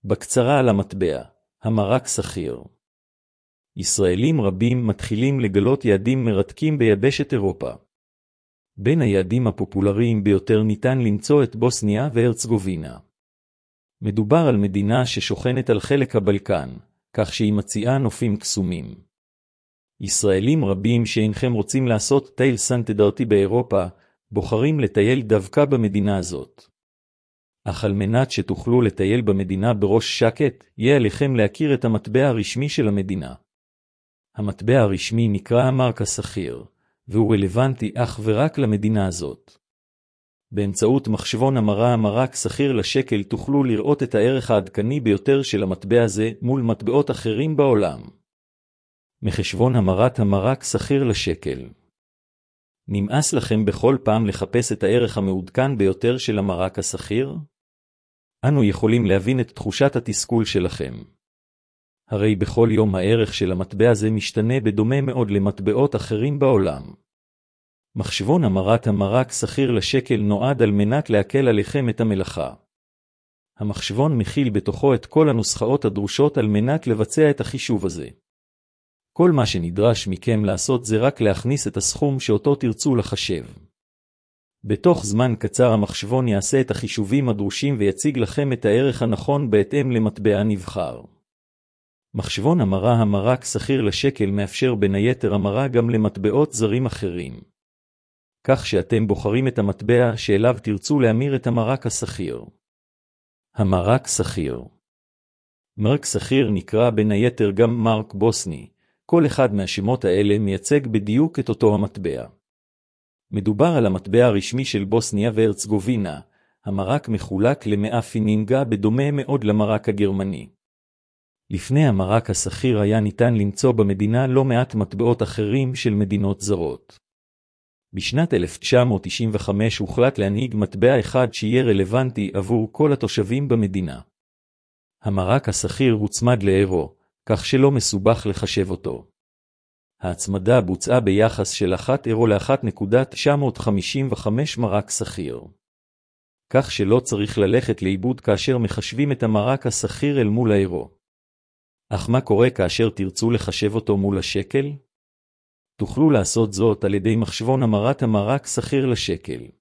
בקצרה על המטבע, המרק סחיר. ישראלים רבים מתחילים לגלות יעדים מרתקים ביבשת אירופה. בין היעדים הפופולריים ביותר ניתן למצוא את בוסניה והרצגובינה. מדובר על מדינה ששוכנת על חלק הבלקן, כך שהיא מציעה נופים קסומים. ישראלים רבים שאינכם רוצים לעשות טייל סטנדרטי באירופה, בוחרים לטייל דווקא במדינה הזאת. אך על מנת שתוכלו לטייל במדינה בראש שקט, יהיה עליכם להכיר את המטבע הרשמי של המדינה. המטבע הרשמי נקרא המרק הסחיר, והוא רלוונטי אך ורק למדינה הזאת. באמצעות מחשבון המרה המרק סחיר לשקל תוכלו לראות את הערך העדכני ביותר של המטבע הזה מול מטבעות אחרים בעולם. מחשבון המרת המרק סחיר לשקל. נמאס לכם בכל פעם לחפש את הערך המעודכן ביותר של המרק הסחיר? אנו יכולים להבין את תחושת התסכול שלכם. הרי בכל יום הערך של המטבע הזה משתנה בדומה מאוד למטבעות אחרים בעולם. מחשבון המרת המרק סחיר לשקל נועד על מנת להקל עליכם את המלאכה. המחשבון מכיל בתוכו את כל הנוסחאות הדרושות על מנת לבצע את החישוב הזה. כל מה שנדרש מכם לעשות זה רק להכניס את הסכום שאותו תרצו לחשב. בתוך זמן קצר המחשבון יעשה את החישובים הדרושים ויציג לכם את הערך הנכון בהתאם למטבע נבחר. מחשבון המרה המרק סחיר לשקל מאפשר בין היתר המרה גם למטבעות זרים אחרים. כך שאתם בוחרים את המטבע שאליו תרצו להמיר את המרק הסחיר. המרק סחיר. מרק סחיר נקרא בין היתר גם מרק בוסני. כל אחד מהשמות האלה מייצג בדיוק את אותו המטבע. מדובר על המטבע הרשמי של בוסניה והרצגובינה. המרק מחולק ל100 פינינגה בדומה מאוד למרק הגרמני. לפני המרק הסחיר היה ניתן למצוא במדינה לא מעט מטבעות אחרים של מדינות זרות. בשנת 1995 הוחלט להנהיג מטבע אחד שיהיה רלוונטי עבור כל התושבים במדינה. המרק הסחיר הוצמד לאירו, כך שלא מסובך לחשב אותו. ההצמדה בוצעה ביחס של 1 אירו ל-1.955 מרק סחיר. כך שלא צריך ללכת לאיבוד כאשר מחשבים את המרק הסחיר אל מול האירו. אך מה קורה כאשר תרצו לחשב אותו מול השקל? תוכלו לעשות זאת על ידי מחשבון המרת המרק סחיר לשקל.